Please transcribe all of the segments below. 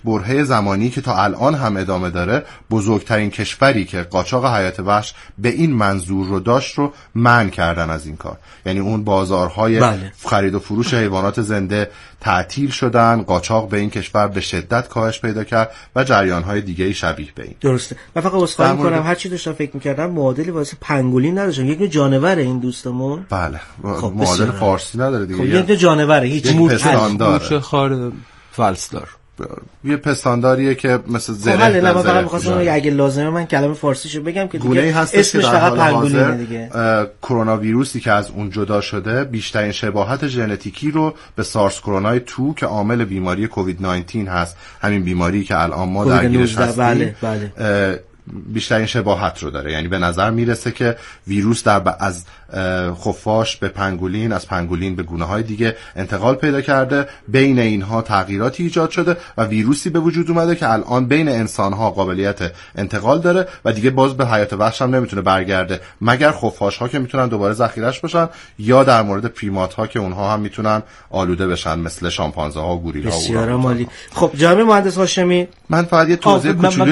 برهه زمانی که تا الان هم ادامه داره بزرگترین کشوری که قاچاق حیات وحش به این منظور رو داشت رو منع کردن از این کار. یعنی اون بازارهای خرید و فروش حیوانات زنده تعطیل شدن، قاچاق به این کشور به شدت کاهش پیدا کرد و جریان‌های دیگه‌ای شبیه به این. درسته. من فقط عذرخواهی می‌کنم هر چی داشتم فکر می‌کردم معادلی واسه پنگولین نداشتم. یک نوع جانوره این دوستمون. بله. معادل فارسی نداره دیگه. خب یک نوع جانوره، هیچ مورچه خار فلسدار. یه پستانداریه که مثل زره. نه من فقط می‌خواستم اگه لازمه من کلمه فارسیشو بگم که دیگه اسمش فقط پنگولینه دیگه. کرونا ویروسی که از اون جدا شده بیشترین شباهت ژنتیکی رو به سارس کرونای 2 که عامل بیماری کووید 19 هست، همین بیماری که الان ما درگیرش هستیم، بله. بیشترین شباهت رو داره. یعنی به نظر میرسه که ویروس از خفاش به پنگولین، از پنگولین به گونه‌های دیگه انتقال پیدا کرده، بین اینها تغییراتی ایجاد شده و ویروسی به وجود اومده که الان بین انسان‌ها قابلیت انتقال داره و دیگه باز به حیات وحش هم نمیتونه برگرده مگر خفاش‌ها که میتونن دوباره ذخیره‌اش باشن، یا در مورد پریمات‌ها که اونها هم میتونن آلوده بشن مثل شامپانزه‌ها و گوریل‌ها. بسیار عالی. خب جناب مهندس هاشمی، من فقط یه توضیح کوچولویی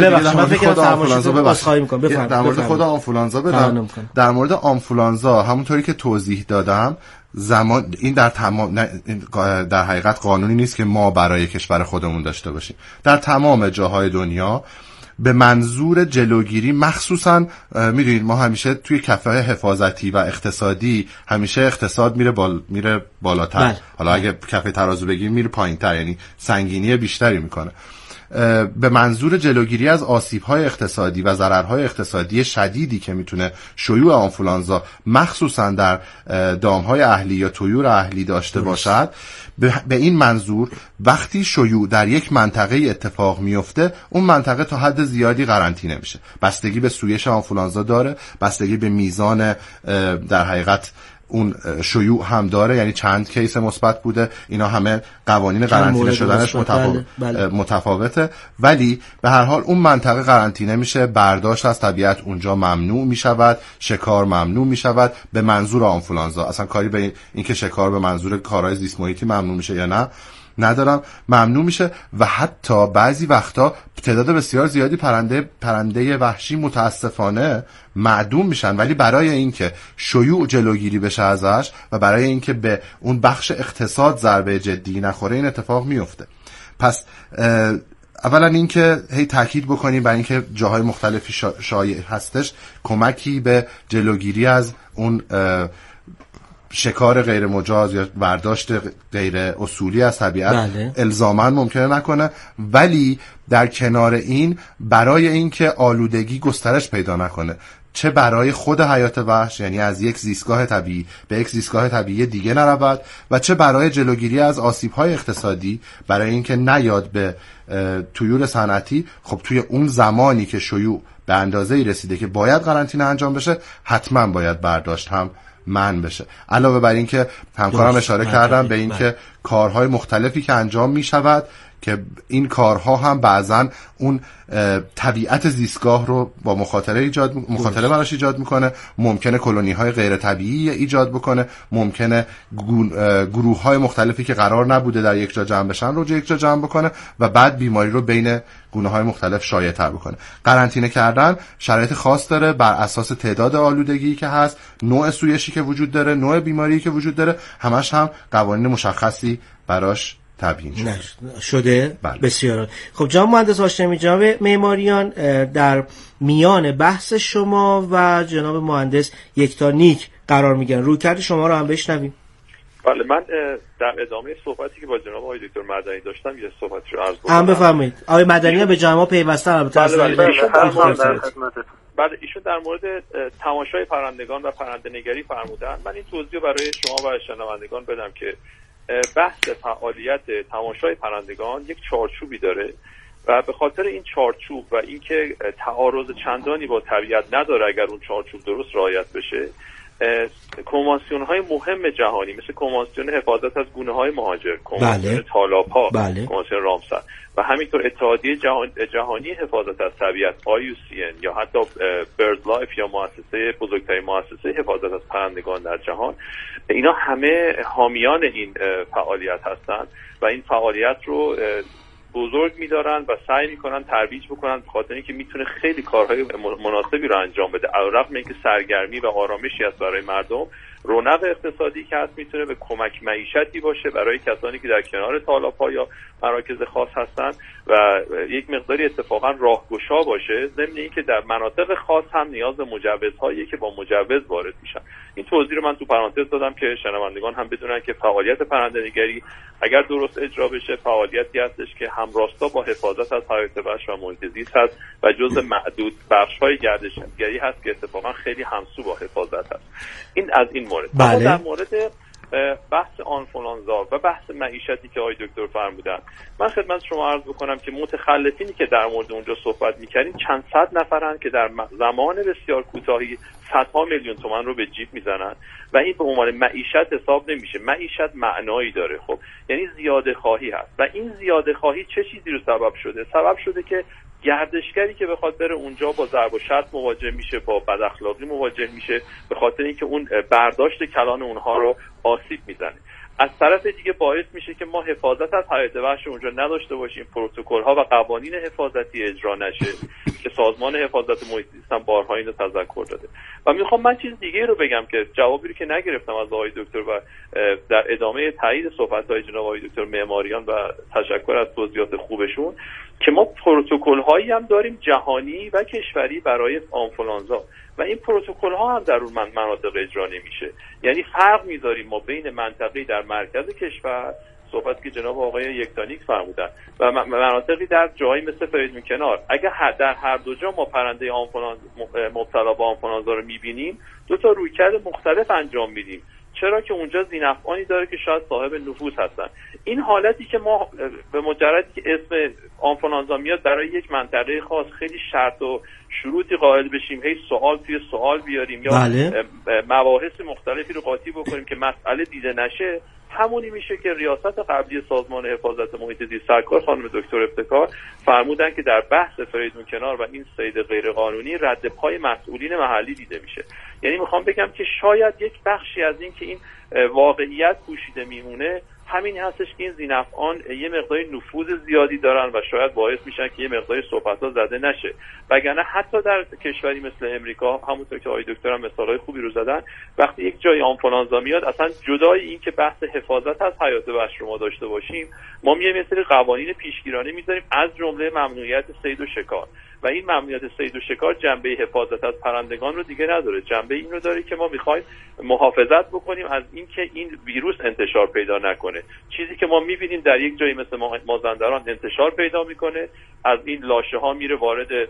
در مورد خود آنفولانزا بدم. در مورد آنفولانزا همونطوری که توضیح دادم، زمان این در حقیقت قانونی نیست که ما برای کشور خودمون داشته باشیم. در تمام جاهای دنیا به منظور جلوگیری، مخصوصا میدونید ما همیشه توی کفه حفاظتی و اقتصادی همیشه اقتصاد میره بالاتر. حالا اگه کفه ترازو بگیم میره پایینتر، یعنی سنگینی بیشتری میکنه. به منظور جلوگیری از آسیب‌های اقتصادی و ضررهای اقتصادی شدیدی که میتونه شیوع آنفولانزا مخصوصا در دام‌های اهلی یا طیور اهلی داشته باشد، به این منظور وقتی شیوع در یک منطقه اتفاق میفته، اون منطقه تا حد زیادی قرنطینه میشه. بستگی به سویش آنفولانزا داره، بستگی به میزان در حقیقت اون شیوع هم داره، یعنی چند کیس مثبت بوده، اینا همه قوانین قرنطینه شدنش متفاوته، ولی به هر حال اون منطقه قرنطینه میشه، برداشت از طبیعت اونجا ممنوع میشود، شکار ممنوع میشود به منظور آنفولانزا. اصلا کاری به این که شکار به منظور کارهای زیست محیطی ممنوع میشه یا نه ندارم، ممنوع میشه. و حتی بعضی وقتا تعداد بسیار زیادی پرنده وحشی متاسفانه معدوم میشن، ولی برای اینکه شیوع جلوگیری بشه ازش و برای اینکه به اون بخش اقتصاد ضربه جدی نخوره این اتفاق میفته. پس اولا اینکه هی تاکید بکنیم برای اینکه جاهای مختلفی شایع هستش، کمکی به جلوگیری از اون شکار غیر مجاز یا برداشت غیر اصولی از طبیعت الزاماً ممکنه نکنه، ولی در کنار این برای اینکه آلودگی گسترش پیدا نکنه، چه برای خود حیات وحش، یعنی از یک زیستگاه طبیعی به یک زیستگاه طبیعی دیگه نرود، و چه برای جلوگیری از آسیب‌های اقتصادی، برای اینکه نیاد به طیور صنعتی. خب توی اون زمانی که شیوع به اندازه‌ای رسیده که باید قرنطینه انجام بشه، حتما باید برداشت هم منع بشه. علاوه بر این که همکارم اشاره کردم به این که کارهای مختلفی که انجام می شود که این کارها هم بعضن اون طبیعت زیستگاه رو با مخاطره براش ایجاد میکنه، ممکنه کلونی های غیر طبیعی ایجاد بکنه، ممکنه گروه های مختلفی که قرار نبوده در یک جا جمع بشن رو یک جا جمع بکنه و بعد بیماری رو بین گونه های مختلف شایع تر بکنه. قرنطینه کردن شرایط خاص داره بر اساس تعداد آلودگی که هست، نوع سویشی که وجود داره، نوع بیماری که وجود داره، همش هم قوانین مشخصی براش تبیین شده. بسیار خب جناب مهندس هاشمی، جناب معماریان، در میان بحث شما و جناب مهندس یکتا نیک قرار میگیرن. رویکرد شما رو هم بشنویم. بله، من در ادامه صحبتی که با جناب آقای دکتر مدنی داشتم یه صحبتی رو عرض کنم. بفرمایید. آقای مدنی به جناب پیوسته البته. بله، ایشون در مورد تماشای پرندگان و پرنده‌نگری فرمودن. من این توضیح برای شما و شنوندگان بدم که بحث فعالیت تماشای پرندگان یک چارچوبی داره و به خاطر این چارچوب و اینکه تعارض چندانی با طبیعت نداره اگر اون چارچوب درست رعایت بشه، کنوانسیون های مهم جهانی مثل کنوانسیون حفاظت از گونه های مهاجر، کنوانسیون تالاب‌ها، کنوانسیون رامسر و همینطور اتحادیه جهانی حفاظت از طبیعت IUCN یا حتی برد لایف یا بزرگترین مؤسسه حفاظت از پرندگان در جهان، اینا همه حامیان این فعالیت هستند و این فعالیت رو بزرگ می‌دارن و سعی می‌کنن ترویج بکنن به خاطر اینکه میتونه خیلی کارهای مناسبی رو انجام بده. علاوه اینکه سرگرمی و آرامشی است برای مردم، رونق اقتصادی که هست میتونه به کمک معیشتی باشه برای کسانی که در کنار تالاب‌ها یا مراکز خاص هستن و یک مقداری اتفاقا راهگشا باشه، ضمن اینکه در مناطق خاص هم نیاز به مجوزهایی که با مجوز وارد میشن. این توضیح رو من تو پرانتز دادم که شنوندگان هم بدونن که فعالیت پرنده‌نگری اگر درست اجرا بشه فعالیتی هستش که همراستا با حفاظت از حیات وحش و محیط زیست هست و جزء معدود بخش‌های گردشگری هست که اتفاقا خیلی همسو با حفاظت هست. این از این مورد. بله. در مورد بحث آنفولانزا و بحث معیشتی که آقای دکتر فرمودن، من خدمت شما عرض بکنم که متخلفینی که در مورد اونجا صحبت می‌کردیم چند صد نفرن که در زمان بسیار کوتاهی صدها میلیون تومان رو به جیب میزنن و این به عنوان معیشت حساب نمیشه. معیشت معنایی داره، خب یعنی زیاده خواهی هست و این زیاده خواهی چه چیزی رو سبب شده؟ سبب شده که گردشگری که بخواد بره اونجا با ضرب و شتم مواجه میشه، با بد اخلاقی مواجه میشه، به خاطر اینکه اون برداشت کلان اونها رو آسیب میزنه. از طرف دیگه باعث میشه که ما حفاظت از حیات وحش اونجا نداشته باشیم، پروتکل ها و قوانین حفاظتی اجرا نشه که سازمان حفاظت محیط زیست هم بارها اینو تذکر داده. و میخوام من چیز دیگه رو بگم که جوابی رو که نگرفتم از آقای دکتر و در ادامه تایید صحبت‌های جناب آقای دکتر معماریان و تشکر از توضیحات خوبشون، که ما پروتکل هایی هم داریم جهانی و کشوری برای آنفولانزا و این پروتکل ها هم در اون مناطق اجرا نمیشه. یعنی فرق میذاریم ما بین منطقه‌ای در مرکز کشور، صحبت که جناب آقای یکتانیک فرمودن، و مناطقی در جایی مثل فریدون کنار. اگر در هر دو جا ما پرنده مبتلا به آنفولانزا رو میبینیم، دو تا رویکرد مختلف انجام میدیم. چرا که اونجا ذی‌نفعانی داره که شاید صاحب نفوذ هستن. این حالتی که ما به مجردی که اسم آنفولانزا میاد برای یک منطقه خاص خیلی شرط و شروطی قائل بشیم، هی سوال توی سوال بیاریم یا بله. مباحث مختلفی رو قاطی بکنیم که مسئله دیده نشه، همونی میشه که ریاست قبلی سازمان حفاظت محیط زیست سرکار خانم دکتر افتخار فرمودن که در بحث فریدون کنار و این صید غیرقانونی رد پای مسئولین محلی دیده میشه. یعنی میخوام بگم که شاید یک بخشی از این که این واقعیت پوشیده میمونه همین هستش که این ذی‌نفعان یه مقداری نفوذ زیادی دارن و شاید باعث میشن که یه مقداری صحبت‌ها زده نشه. وگرنه حتی در کشوری مثل امریکا، همونطور که آقای دکتر هم مثالای خوبی رو زدن، وقتی یک جای آنفولانزا میاد، اصلا جدای این که بحث حفاظت از حیات وحش رو ما داشته باشیم، ما میایم یه سری قوانین پیشگیرانه میذاریم، از جمله ممنوعیت صید و شکار. و این ممنوعیت صید و شکار جنبه حفاظت از پرندگان رو دیگه نداره، جنبه این رو داره که ما میخوایم محافظت بکنیم از اینکه این ویروس انتشار پیدا نکنه. چیزی که ما میبینیم در یک جایی مثل مازندران انتشار پیدا میکنه، از این لاشه ها میره وارد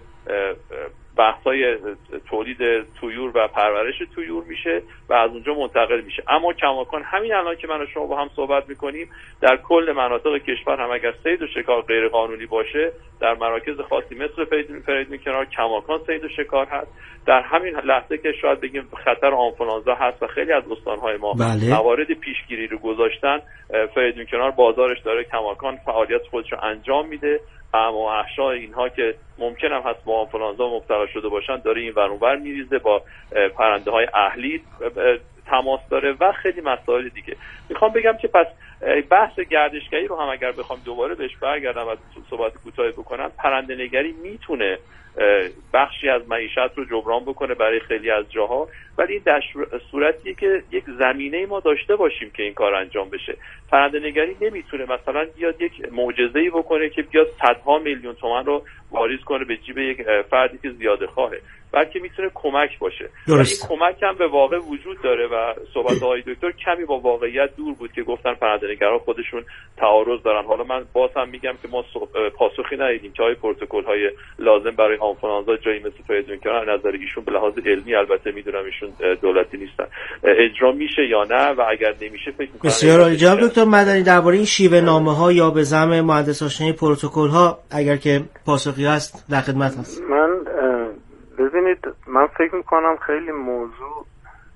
بحث‌های تولید طیور و پرورش طیور میشه و از اونجا منتقل میشه. اما کماکان همین الان که من و شما با هم صحبت میکنیم، در کل مناطق کشور هم اگر صید و شکار غیر قانونی باشه، در مراکز خاصی مثل فریدون کنار کماکان صید و شکار هست. در همین لحظه که شاید بگیم خطر آنفولانزا هست و خیلی از استان‌های ما موارد پیشگیری رو گذاشتن، فریدون کنار بازارش داره کماکان فعالیت خودش رو انجام میده. اما احشا اینها که ممکن هم هست با آنفولانزا مبتلا شده باشن داره این ور اون ور میریزه، با پرنده های اهلی تماس داره و خیلی مسائل دیگه. میخوام بگم که پس بحث گردشگری رو هم اگر بخوام دوباره بهش برگردم و صحبت کوتاهی بکنم، پرنده نگری میتونه بخشی از معیشت رو جبران بکنه برای خیلی از جاها، ولی این در صورتیه که یک زمینه ما داشته باشیم که این کار انجام بشه. پرنده نگری نمیتونه مثلا بیاد یک معجزه‌ای بکنه که بیاد صدها میلیون تومان رو واریز کنه به جیب یک فردی که زیاده خواهه، بلکه میتونه کمک باشه. این کمک هم به واقع وجود داره و صحبت آقای دکتر کمی با واقعیت دور بود که گفتن پرنده‌نگران خودشون تعارض دارن. حالا من باز هم میگم که ما پاسخی ندیدیم که آیا پروتکل‌های لازم برای آنفولانزا جایی مثل فریدون کنار نظر ایشون به لحاظ علمی، البته میدونم ایشون دولتی نیستن، اجرا میشه یا نه، و اگر نمیشه فکر می‌کنم. بسیار عالی. جناب دکتر مدنی درباره این شیوه نامه‌ها یا به زعم مهندس آشنایی پروتکل‌ها اگر که پاسخی هست در خدمت هست. ببینید، من فکر میکنم خیلی موضوع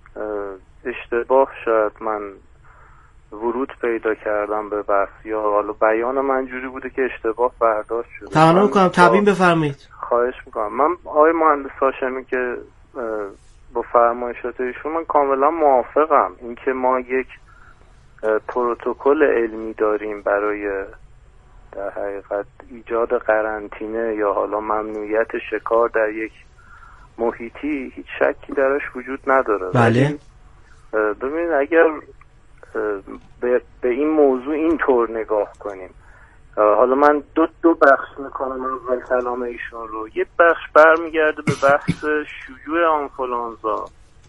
اشتباه شد، من ورود پیدا کردم به بحث یا حالا بیان من جوری بوده که اشتباه برداشت شده. تمام میکنم، تبیین بفرمایید. خواهش میکنم. من آقای مهندس هاشمی که با فرمایشات ایشون من کاملا موافقم. اینکه ما یک پروتکل علمی داریم برای در حقیقت ایجاد قرنطینه یا حالا ممنوعیت شکار در یک محیطی هیچ شکی درش وجود نداره. بله. ببینید اگر به این موضوع اینطور نگاه کنیم، حالا من دو بخش میکنم اول کلام ایشون رو. یک بخش برمیگرده به بحث شیوع آنفولانزا،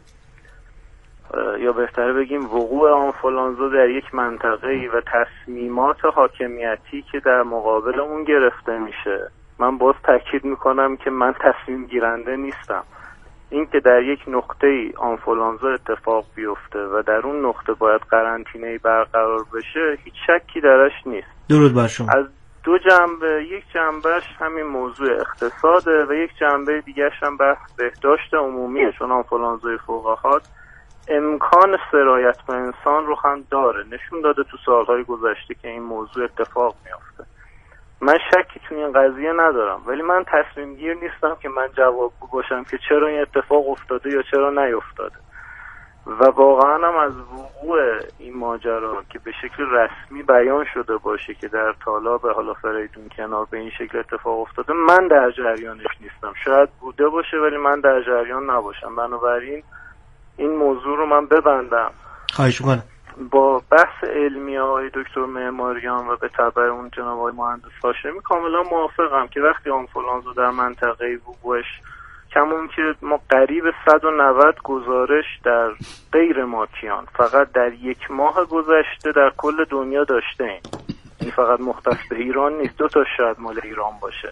یا بهتره بگیم وقوع آنفولانزا در یک منطقه‌ای و تصمیمات حاکمیتی که در مقابل اون گرفته میشه. من باز تاکید میکنم که من تصمیم گیرنده نیستم. این که در یک نقطه‌ای آنفولانزا اتفاق بیفته و در اون نقطه باید قرنطینه‌ای برقرار بشه، هیچ شکی درش نیست. درود بر شما. از دو جنبه، یک جنبهش همین موضوع اقتصاده و یک جنبه دیگرش هم بحث بهداشت عمومیه، چون آنفولانزای فوق‌حاد امکان سرایت به انسان رو هم داره. نشون داده تو سالهای گذشته که این موضوع اتفاق میافته. من شکی تو این قضیه ندارم، ولی من تصمیم گیر نیستم که من جوابگو باشم که چرا این اتفاق افتاده یا چرا نیفتاده. و واقعا هم از وقوع این ماجرا که به شکل رسمی بیان شده باشه که در تالاب حالا فریدون کنار به این شکل اتفاق افتاده، من در جریانش نیستم. شاید بوده باشه ولی من در جریان نباشم. بنابراین این موضوع رو من ببندم. خواهش می‌کنم. با بحث علمی آقای دکتر معماریان و به تبع اون جناب آقای مهندس هاشمی کاملا موافقم که وقتی آنفولانزا در منطقه وقوعش کمون که ما قریب 190 گزارش در غیر ماکیان فقط در یک ماه گذشته در کل دنیا داشته ایم. این فقط مختص به ایران نیست، 2 تا شاید مال ایران باشه.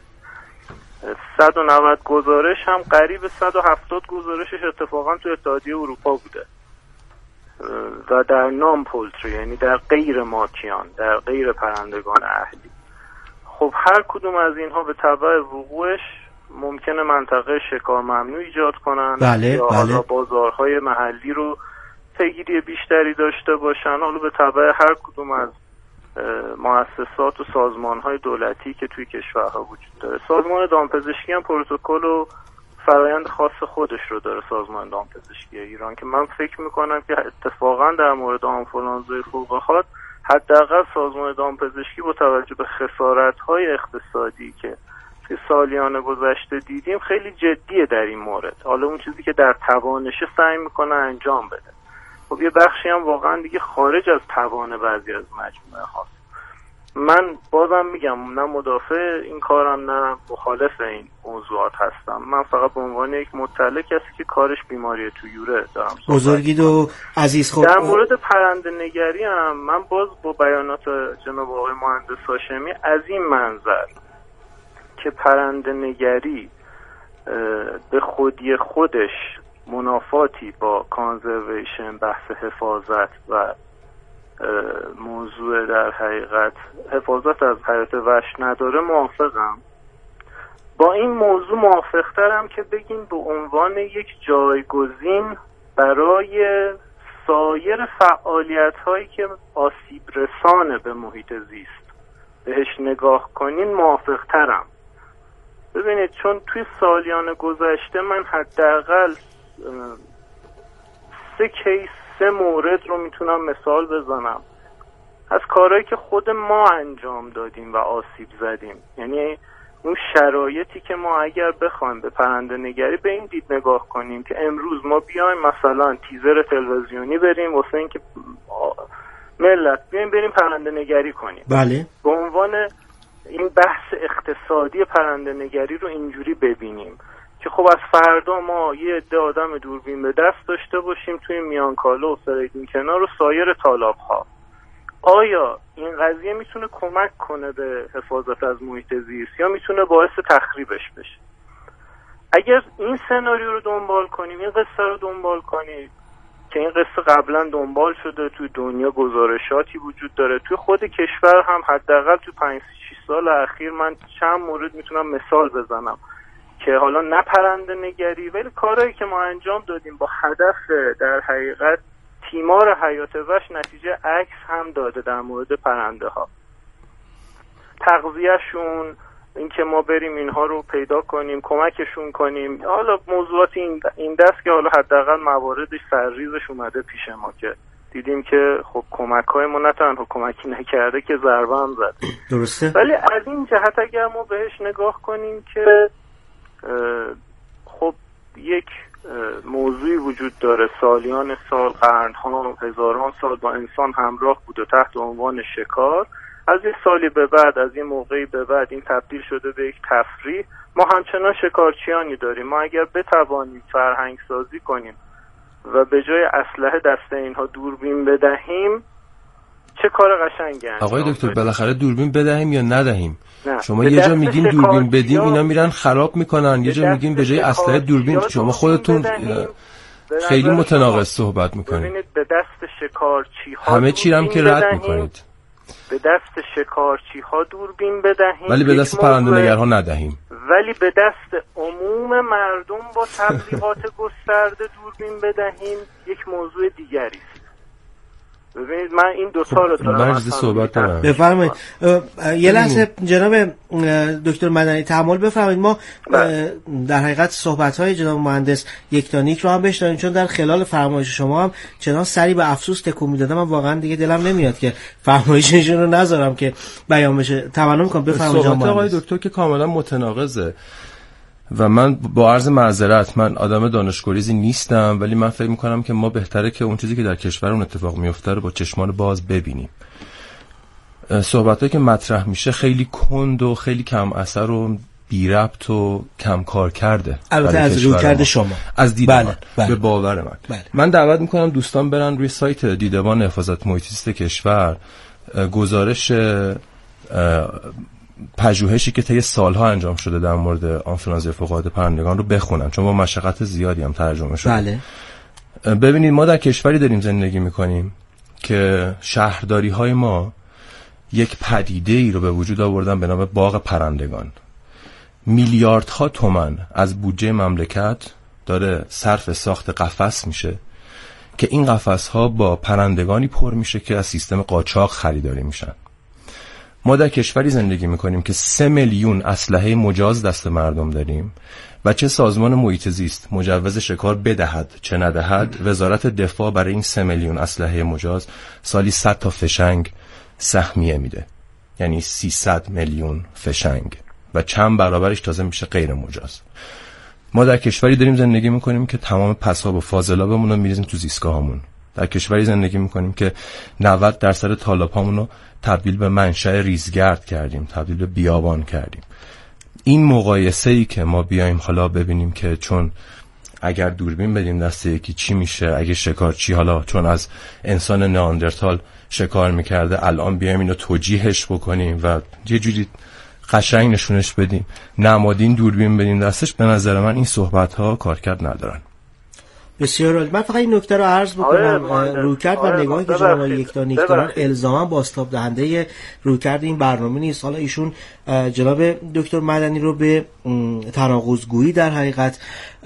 190 گزارش هم قریب 170 گزارشش اتفاقا تو اتحادیه اروپا بوده و در نام پولتری، یعنی در غیر ماکیان، در غیر پرندگان اهلی. خب هر کدوم از اینها به تبع وقوعش ممکنه منطقه شکار ممنوع ایجاد کنن. بله، یا بله. حالا بازارهای محلی رو پیگیری بیشتری داشته باشن. حالا به تبع هر کدوم از مؤسسات و سازمان‌های دولتی که توی کشورها وجود داره. سازمان دامپزشکی هم پروتکل و فرایند خاص خودش رو داره، سازمان دامپزشکی ایران، که من فکر میکنم که اتفاقا در مورد آنفولانزای فوق‌حاد حداقل سازمان دامپزشکی با توجه به خسارت‌های اقتصادی که توی سالیان گذشته دیدیم خیلی جدیه در این مورد. حالا اون چیزی که در توانشه سعی میکنه انجام بده. خب یه بخشی هم واقعا دیگه خارج از توان بعضی از مجموعه هاست. من بازم میگم نه مدافع این کارم نه مخالف این موضوعات هستم. من فقط به عنوان یک مطلع کسی که کارش بیماری طیوره دارم بزرگید و عزیز. خود در مورد پرنده نگری هم من باز با بیانات جناب آقای مهندس هاشمی از این منظر که پرنده نگری به خودی خودش منافاتی با کانزرویشن، بحث حفاظت و موضوع در حقیقت حفاظت از حیات وحش نداره، موافقم. با این موضوع موافقترم که بگیم به عنوان یک جایگزین برای سایر فعالیت هایی که آسیب رسانه به محیط زیست بهش نگاه کنین، موافقترم. ببینید چون توی سالیان گذشته من حداقل 3 مورد رو میتونم مثال بزنم از کارهایی که خود ما انجام دادیم و آسیب زدیم. یعنی اون شرایطی که ما اگر بخوایم به پرنده نگری به این دید نگاه کنیم که امروز ما بیایم مثلا تیزر تلویزیونی بریم واسه این که ملت بیایم بریم پرنده نگری کنیم، بله، به عنوان این بحث اقتصادی پرنده نگری رو اینجوری ببینیم که خب از فردا ما یه عده آدم دوربین به دست داشته باشیم توی میانکاله و فریدون کنار و سایر تالاب ها. آیا این قضیه میتونه کمک کنه به حفاظت از محیط زیست یا میتونه باعث تخریبش بشه؟ اگر این سناریو رو دنبال کنیم، این قصه رو دنبال کنیم که این قصه قبلا دنبال شده، توی دنیا گزارشاتی وجود داره، توی خود کشور هم حداقل توی 5-6 سال اخیر من چند مورد میتونم مثال بزنم که حالا نه پرنده نگری ولی کارهایی که ما انجام دادیم با هدف در حقیقت تیمار حیات وحش نتیجه عکس هم داده در مورد پرنده ها. تغذیه‌شون، این که ما بریم اینها رو پیدا کنیم، کمکشون کنیم، حالا موضوعات این دست که حالا حداقل مواردش سرریزش اومده پیش ما که دیدیم که خب کمک‌های ما نه تنها کمکی نکرده که ضربه هم زد. درسته. ولی از این جهت اگر ما بهش نگاه کنیم که خب یک موضوعی وجود داره، سالیان سال، قرن‌ها، هزاران سال با انسان همراه بود و تحت عنوان شکار. از یه سالی به بعد، از یه موقعی به بعد این تبدیل شده به یک تفریح. ما همچنان شکارچیانی داریم. ما اگر بتوانیم فرهنگ سازی کنیم و به جای اسلحه دست اینها دوربین بدهیم، چه کار قشنگی انجام آقای دکتر بالاخره دوربین بدهیم یا ندهیم؟ شما یه جا میگین دوربین بدیم اینا میرن خراب میکنن، یه جا میگین به جای اسلحه دوربین. شما خودتون خیلی متناقض صحبت میکنید. ببینید به دست شکارچی ها همه چی هم که رد میکنید. به دست شکارچی ها دوربین بدهیم ولی به دست پرنده نگرها ندهیم. ولی به دست عموم مردم با تبلیغات گسترده دوربین بدهیم یک موضوع دیگری است. ببینید من این دو تا رو دارم صحبت کنم. بفرمایید. یه لحظه جناب دکتر مدنی تحمل بفرمایید. ما در حقیقت صحبت‌های جناب مهندس یکتانیک رو هم بشنویم، چون در خلال فرمایش شما هم چنان سری به افسوس تکون میدادم، من واقعا دیگه دلم نمیاد که فرمایششون رو نذارم که بیان بشه. تمنا می‌کنم بفرمایید جناب مهندس. آقای دکتر که کاملا متناقضه و من با عرض معذرت، من آدم دانشگریزی نیستم، ولی من فکر میکنم که ما بهتره که اون چیزی که در کشورمون اتفاق میفته رو با چشمان باز ببینیم. صحبتایی که مطرح میشه خیلی کند و خیلی کم اثر و بی ربط و کم کار کرده. البته از رویکرد شما، از دیدبان به باور من. من دعوت میکنم دوستان برن روی سایت دیدبان حفاظت محیط زیست کشور گزارش پژوهشی که طی سالها انجام شده در مورد آنفولانزای فوق‌العاده پرندگان رو بخونن، چون با مشقت زیادی هم ترجمه شده. بله. ببینید ما در کشوری داریم زندگی میکنیم که شهرداری‌های ما یک پدیده‌ای رو به وجود آوردن به نام باغ پرندگان. میلیاردها تومان از بودجه مملکت داره صرف ساخت قفس میشه که این قفس‌ها با پرندگانی پر میشه که از سیستم قاچاق خریداری میشن. ما در کشوری زندگی میکنیم که 3 میلیون اسلحه مجاز دست مردم داریم و چه سازمان محیط زیست مجوز شکار بدهد چه ندهد، وزارت دفاع برای این 3 میلیون اسلحه مجاز سالی 100 تا فشنگ سهمیه میده، یعنی 300 میلیون فشنگ و چند برابرش تازه میشه غیر مجاز. ما در کشوری داریم زندگی میکنیم که تمام پساب و فاضلابمون رو میریزیم تو زیستگاهامون. در کشوری زندگی میکنیم که 90% تالاب‌هامون رو تبدیل به منشأ ریزگرد کردیم، تبدیل به بیابان کردیم. این مقایسه‌ای که ما بیایم حالا ببینیم که چون اگر دوربین بدیم دست یکی چی میشه، اگه شکارچی حالا چون از انسان نئاندرتال شکار میکرده الان بیایم اینو توجیهش بکنیم و یه جوری قشنگ نشونش بدیم، نمادین دوربین بدیم دستش، به نظر من این صحبت‌ها کارکرد ندارن. بسیار عالی. من فقط این نکته رو عرض بکنم، رویکرد و نگاهی که جناب یکتانیک دارن الزاما بازتاب دهنده رویکرد این برنامه نیست. حالا ایشون جناب دکتر مدنی رو به تناقض‌گویی در حقیقت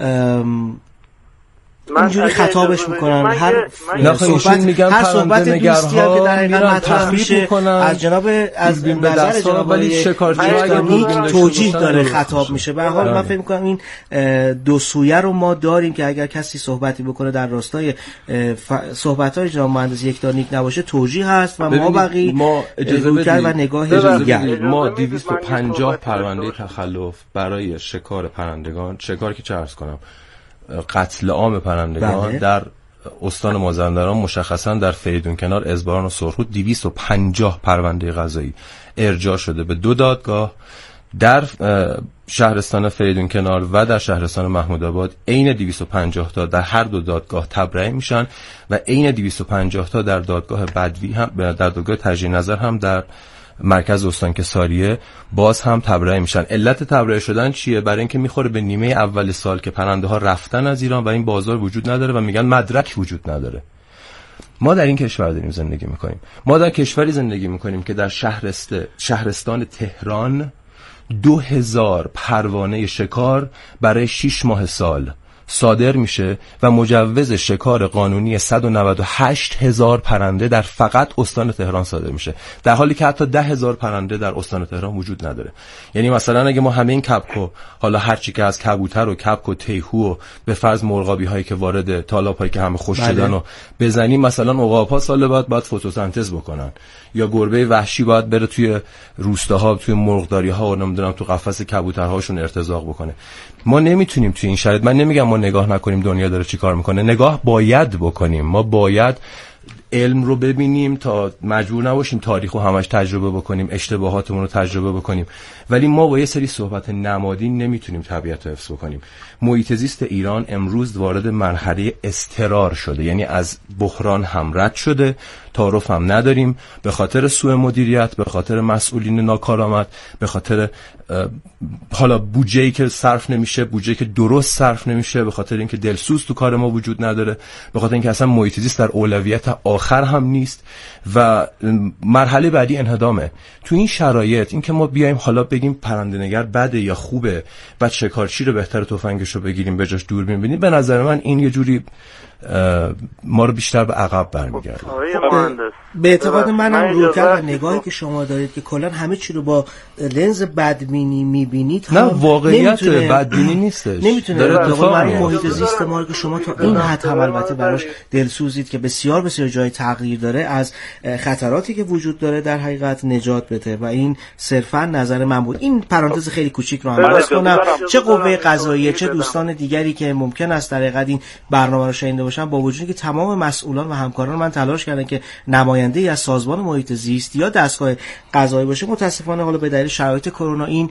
اینجوری خطابش میکنن. هر صحبت دوستی هم که در حقیقت مطرح میشه از جناب از نظر جناب یکتانیک توجیه داره خطاب میشه. به هر حال من فکر میکنم این دو سویه رو ما داریم که اگر کسی صحبتی بکنه در راستای صحبت‌های جناب مهندس یکتانیک نباشه توجیه هست و ما بقیه رویکرد و نگاه دیگر. ما 250 پرونده تخلف برای شکار پرندگان، شکار که چه عرض کنم قتل عام پرندگان در استان مازندران، مشخصا در فریدون کنار، ازباران و سرخود 250 پرونده قضایی ارجاع شده به 2 دادگاه در شهرستان فریدون کنار و در شهرستان محمودآباد. عین 250 تا در هر 2 دادگاه تبرئه میشن و عین 250 تا در دادگاه بدوی هم، در دادگاه تجدید نظر هم در مرکز استان کساریه باز هم تبرئه میشن. علت تبرئه شدن چیه؟ برای اینکه میخوره به نیمه اول سال که پرنده ها رفتن از ایران و این بازار وجود نداره و میگن مدرک وجود نداره. ما در این کشور داریم زندگی میکنیم. ما در کشوری زندگی میکنیم که در شهرستان تهران 2000 پروانه شکار برای 6 ماه سال صادر میشه و مجوز شکار قانونی 198,000 پرنده در فقط استان تهران صادر میشه، در حالی که حتی 10,000 پرنده در استان تهران وجود نداره. یعنی مثلا اگه ما همه این کبکو، حالا هر چی که از کبوتر و کبک و تیهو و به فرض مرغابی هایی که وارد تالاب هایی که همه خوش شدن و بزنیم، مثلا عقاب‌ها سال بعد باید فتوسنتز بکنن، یا گربه وحشی باید بره توی روستاها توی مرغداری ها و نمیدونم تو قفس کبوترهاشون ارتزاق بکنه. ما نمیتونیم توی این شرایط، من نمیگم ما نگاه نکنیم دنیا داره چی کار میکنه، نگاه باید بکنیم. ما باید علم رو ببینیم تا مجبور نباشیم تاریخ رو همش تجربه بکنیم، اشتباهاتمون رو تجربه بکنیم، ولی ما با یه سری صحبت نمادی نمیتونیم طبیعت رو حفظ بکنیم. محیط زیست ایران امروز وارد مرحله اضطرار شده، یعنی از بحران هم رد شده، تعارف هم نداریم به خاطر سوء مدیریت، به خاطر مسئولین ناکارآمد، به خاطر حالا بودجه‌ای که صرف نمیشه، بودجه‌ای که درست صرف نمیشه، به خاطر اینکه دلسوز تو کار ما وجود نداره، به خاطر اینکه اصلا محیط زیست در اولویت آخر هم نیست و مرحله بعدی انهدامه. تو این شرایط اینکه ما بیایم حالا بگیم پرنده‌نگر بده یا خوبه، بعد شکارچی رو بهتره تفنگشو بگیریم به جاش دوربین ببینیم، به نظر من این یه جوری ما رو بیشتر به عقب برمیگرده. به اعتقاد منم روکرد و نگاهی که شما دارید که کلا همه چی رو با لنز بدبینی میبینید، نه واقعیت بدبینی نیستش، نمیتونه من محیط زیست ما رو که شما تا این حد هم البته براش دلسوزید که بسیار بسیار جای تغییر داره، از خطراتی که وجود داره در حقیقت نجات بده و این صرفا نظر من بود. این پرانتز خیلی کوچیک رو هم عرض کنم. چه قوه قضاییه چه دوستان دیگری که ممکن است در حقیقت این برنامه رو شنیده باشن، با وجودی که تمام مسئولان و همکاران من تلاش کردن که نماینده‌ای از سازمان محیط زیست یا دستگاه قضایی باشه، متاسفانه حالا به دلیل شرایط کرونا این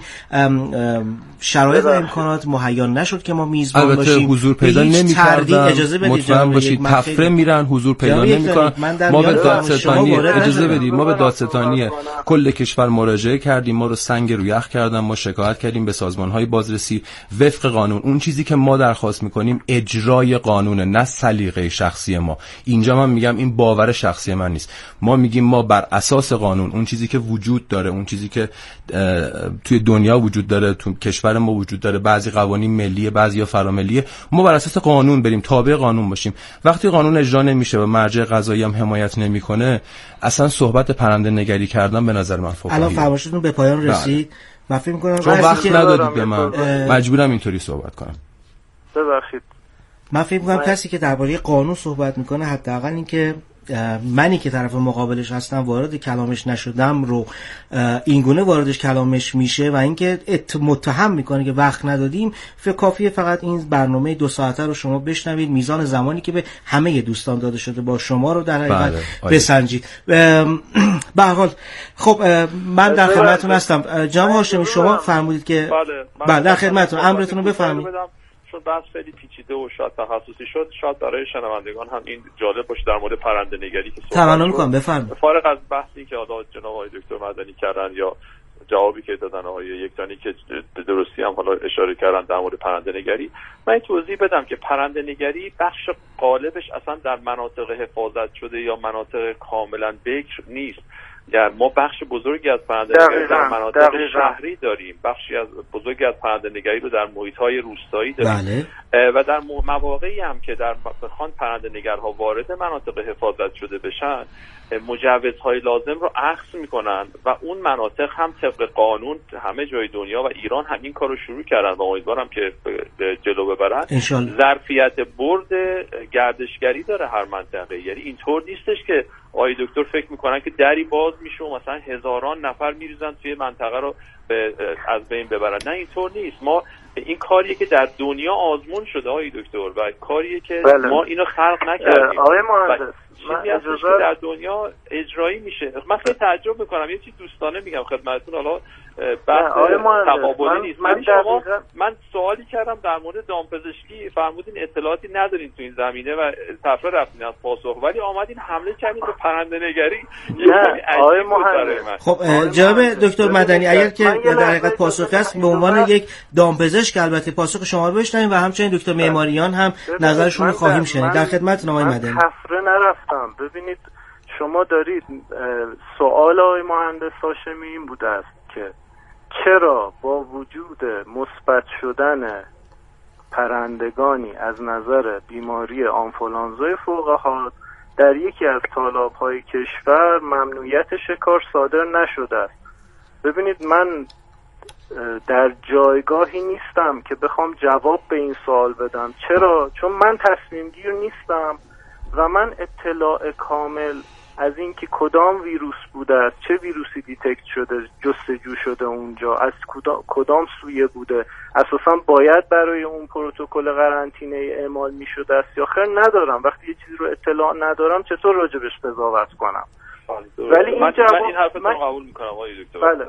شرایط و امکانات مهیا نشد که ما میزبان باشیم. حضور پیدا نمی‌کردن، اجازه بدید مطمئن باشید تفره میرن، حضور پیدا نمی‌کنن. ما به دادستانی اجازه بدید، ما به دادستانی کل کشور مراجعه کردیم، ما رو سنگ رو یخ کردن، ما شکایت کردیم به سازمان‌های بازرسی وفق قانون. اون چیزی که ما درخواست می‌کنیم اجرای قانونه، نه سلیقه شخصی ما. اینجا من میگم این باور شخصی من نیست. ما میگیم ما بر اساس قانون، اون چیزی که وجود داره، اون چیزی که توی دنیا وجود داره، تو کشور ما وجود داره، بعضی قوانین ملیه، بعضیا فراملیه، ما بر اساس قانون بریم، تابع قانون باشیم. وقتی قانون اجرا نمیشه و مرجع قضایی هم حمایت نمیکنه، اصلا صحبت پرنده نگری کردن به نظر من فوق‌العاده. الان فرمایشتون به پایان رسید. من فکر می‌کنم چون وقت ندادید به من، مجبورم اینطوری صحبت کنم. ببخشید. من فکر می‌کنم کسی که درباره قانون صحبت میکنه، حداقل اینکه منی که طرف مقابلش هستم وارد کلامش نشدم رو اینگونه واردش کلامش میشه و اینکه متهم میکنه که وقت ندادیم، کافیه فقط این برنامه 2 ساعته رو شما بشنوید، میزان زمانی که به همه دوستان داده شده با شما رو در حقیقت بسنجید. به هر حال خب من در خدمتتون هستم. جناب هاشمی شما فرمودید که بله در خدمتتون، امرتون رو بفرمایید. چون بحث خیلی پیچیده و شاید تخصصی شد، شاید برای شنوندگان هم این جالب باشه در مورد پرنده‌نگری که تمنا می‌کنم بفرمایید. فارغ از بحثی که حالا جناب آقای دکتر مدنی کردن یا جوابی که دادن آقای یکتانی که به درستی هم حالا اشاره کردن در مورد پرنده‌نگری، من توضیح بدم که پرنده‌نگری بخش غالبش اصلا در مناطق حفاظت شده یا مناطق کاملا بکر نیست. یعنی ما بخش بزرگی از پرنده‌نگری در مناطق شهری داریم، بخشی از بزرگی از پرنده‌نگری رو در محیط‌های روستایی داریم. بله. و در مواقعی هم که در بخوان پرنده‌نگرها وارد مناطق حفاظت شده بشن، مجوزهای لازم رو اخذ میکنن و اون مناطق هم طبق قانون همه جای دنیا و ایران هم این کار رو شروع کردن و امیدوارم که جلو ببرن. ظرفیت برد گردشگری داره هر منطقه، یعنی اینطور نیستش که آقای دکتر فکر میکنن که دری باز میشه و مثلا هزاران نفر میریزن توی منطقه رو از بین ببرن. نه اینطور نیست. ما این کاریه که در دنیا آزمون شده آقای دکتر و کاریه که ما اینو خلق نکردیم. آقای مهندس چیزی هستش که در دنیا اجرایی میشه. من خیلی تعجب میکنم، یه چیز دوستانه میگم خدمتتون، حالا بحث تقابلی نیست. من سوالی کردم در مورد دامپزشکی، فرمودین اطلاعاتی ندارین تو این زمینه و تفره رفتین از پاسخ، ولی آمدین حمله کردین به پرنده‌نگری. آقای مهندس خب جناب دکتر مدنی اگر که در حقیقت پاسخ هست به عنوان یک دامپزشک البته پاسخ شما رو بشنویم و همچنین دکتر معماریان هم نظرشون رو خواهیم شنید. در خدمتتون آقای مدنی. تفره نرفتم. ببینید شما دارید سوال آقای مهندس هاشمی این بوده است که چرا با وجود مثبت شدن پرندگانی از نظر بیماری آنفولانزای فوق‌حاد در یکی از تالاب‌های کشور ممنوعیت شکار صادر نشده است. ببینید من در جایگاهی نیستم که بخوام جواب به این سوال بدم. چرا؟ چون من تصمیم گیر نیستم و من اطلاع کامل از اینکه کدام ویروس بوده است، چه ویروسی دیتکت شده، جستجو شده اونجا، از کدام سویه بوده، اساسا باید برای اون پروتکل قرنطینه اعمال میشده است یا خیر nadارم. وقتی یه چیزی رو اطلاع ندارم چطور راجبش قضاوت کنم؟ ولی این جواب من این حرفتون رو قبول میکنم آقای دکتر. بله.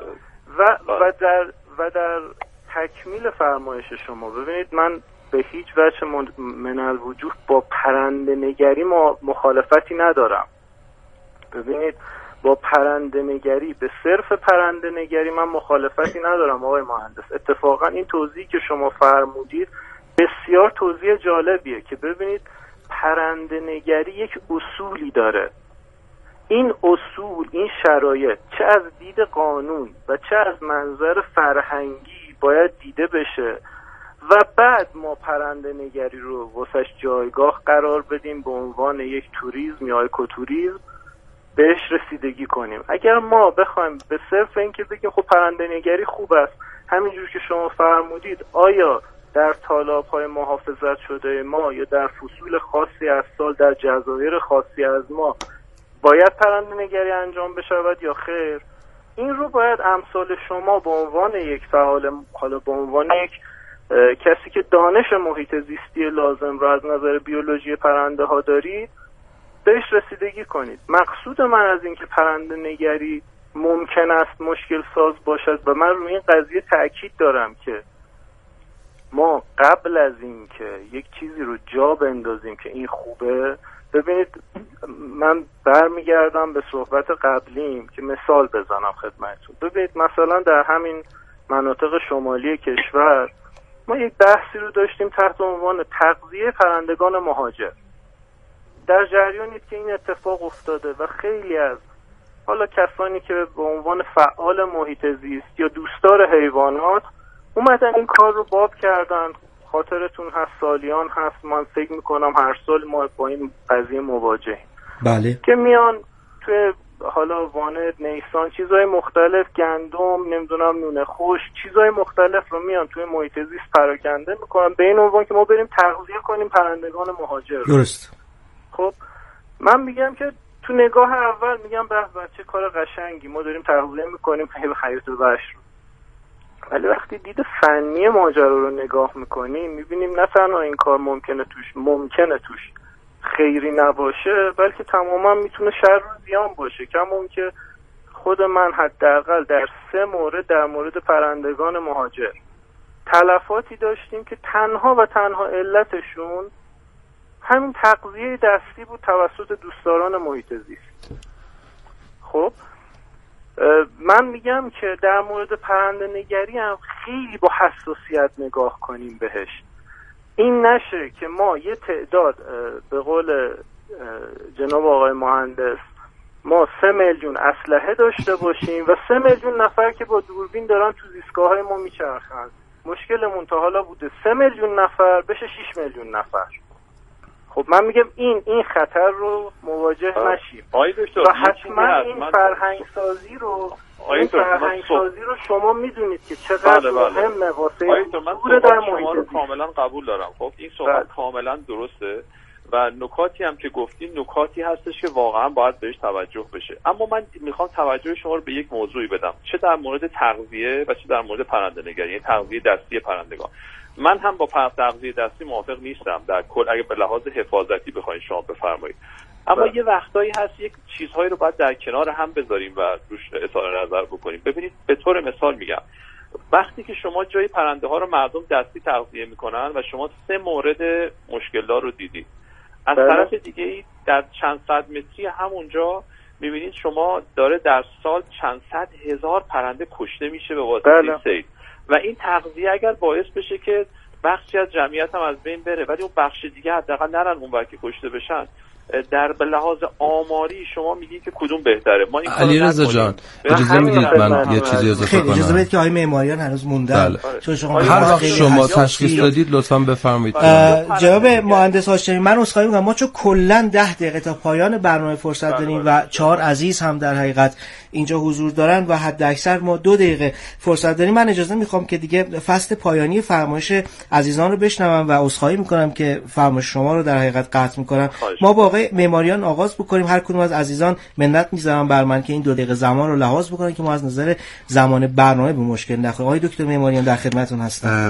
و در تکمیل فرمایش شما ببینید من به هیچ وجه من الوجوه با پرنده نگری مخالفتی ندارم. ببینید با پرنده نگری، به صرف پرنده نگری من مخالفتی ندارم آقای مهندس. اتفاقا این توضیحی که شما فرمودید بسیار توضیح جالبیه که ببینید پرنده نگری یک اصولی داره. این اصول، این شرایط چه از دید قانون و چه از منظر فرهنگی باید دیده بشه و بعد ما پرنده نگری رو واسش جایگاه قرار بدیم به عنوان یک توریسم یا اکوتوریسم بهش رسیدگی کنیم. اگر ما بخوایم به صرف اینکه بگیم خب پرنده نگری خوب است، همینجور که شما فرمودید، آیا در تالاب‌های محافظت شده ما یا در فصول خاصی از سال در جزایر خاصی از ما باید پرنده نگری انجام بشود یا خیر؟ این رو باید امثال شما به عنوان یک فعال، حالا به عنوان یک کسی که دانش محیط زیستی لازم رو از نظر بیولوژی پرنده ها دارید بهش رسیدگی کنید. مقصود من از این که پرنده نگری ممکن است مشکل ساز باشد و من روی این قضیه تأکید دارم که ما قبل از این که یک چیزی رو جا بندازیم که این خوبه، ببینید من برمیگردم به صحبت قبلیم که مثال بزنم خدمتتون. ببینید مثلا در همین مناطق شمالی کشور ما یک بحثی رو داشتیم تحت عنوان تغذیه پرندگان مهاجر. در جریانید که این اتفاق افتاده و خیلی از حالا کسانی که به عنوان فعال محیط زیست یا دوستدار حیوانات اومدن این کار رو باب کردن. خاطرتون هست سالیان هست، من فکر میکنم هر سال ما با این قضیه مواجهیم. بله. که میان توی حالا وانت، نیسان، چیزهای مختلف، گندم، نمیدونم نون خشک، چیزهای مختلف رو میان توی محیط زیست پراکنده میکنن به این عنوان که ما بریم تغذیه کنیم پرندگان مهاجر. درست. خب من میگم که تو نگاه اول میگم به چه کار قشنگی، ما داریم تغذیه میکنیم حیات وحش رو. ولی وقتی دید فنی ماجرا رو نگاه میکنیم میبینیم نه تنها این کار ممکنه توش خیری نباشه، بلکه تماما میتونه شر و زیان باشه. کمون که خود من حداقل در 3 مورد در مورد پرندگان مهاجر تلفاتی داشتیم که تنها و تنها علتشون همین تغذیه دستی بود توسط دوستداران محیط زیست. خب من میگم که در مورد پرنده نگری هم خیلی با حساسیت نگاه کنیم بهش. این نشه که ما یه تعداد به قول جناب آقای مهندس ما 3 میلیون اسلحه داشته باشیم و 3 میلیون نفر که با دوربین دارن تو زیستگاه‌های ما میچرخن. مشکلمون تا حالا بوده 3 میلیون نفر بشه 6 میلیون نفر. خب من میگم این خطر رو مواجه نشیم و حتما این فرهنگسازی رو شما میدونید که چقدر مهمه واسه من در شما رو کاملا قبول دارم. خب این صحبت کاملا درسته و نکاتی هم که گفتین نکاتی هستش که واقعا باید بهش توجه بشه. اما من میخوام توجه شما رو به یک موضوعی بدم، چه در مورد تغذیه و چه در مورد پرنده نگری، یعنی تغذیه دستی پرندگان. من هم با تغذیه دستی موافق نیستم در کل اگه به لحاظ حفاظتی بخواید شما بفرمایید. اما یه وقتایی هست یک چیزهایی رو باید در کنار هم بذاریم و روش اظهار نظر بکنیم. ببینید به طور مثال میگم وقتی که شما جای پرنده ها رو مردم دستی تغذیه میکنن و شما 3 مورد مشکلدار رو دیدید، از طرف دیگه در چند صد متری همونجا میبینید شما داره در سال چند صد هزار پرنده کشته میشه به واسطه صید و این تغذیه اگر باعث بشه که بخشی از جمعیت هم از بین بره ولی اون بخش دیگه حداقل نرن اون وقتی کشته بشن، در به لحاظ آماری شما میگی که کدوم بهتره؟ ما این علیرضا جان اجازه میدید من یه چیزی اضافه کنم؟ اجازه بدید که آقای معماریان هنوز موندن. چون شما هر وقت شما تشخیص دادید لطفاً بفرمایید. جناب مهندس هاشمی من عذرخواهی می‌کنم، ما چون کلاً 10 دقیقه تا پایان برنامه فرصت داریم و 4 عزیز هم در حقیقت اینجا حضور دارن و حد اکثر ما 2 دقیقه فرصت داریم، من اجازه میخوام که دیگه فصل پایانی فرمایش عزیزان رو بشنوم و عذرخواهی میکنم که فرمایش شما رو در حقیقت قطع میکنم. ما با آقای معماریان آغاز بکنیم. هر کدوم از عزیزان منت میذارم بر من که این 2 دقیقه زمان رو لحاظ بکنن که ما از نظر زمان برنامه به مشکل نخوریم. آقای دکتر معماریان در خدمتتون هستم.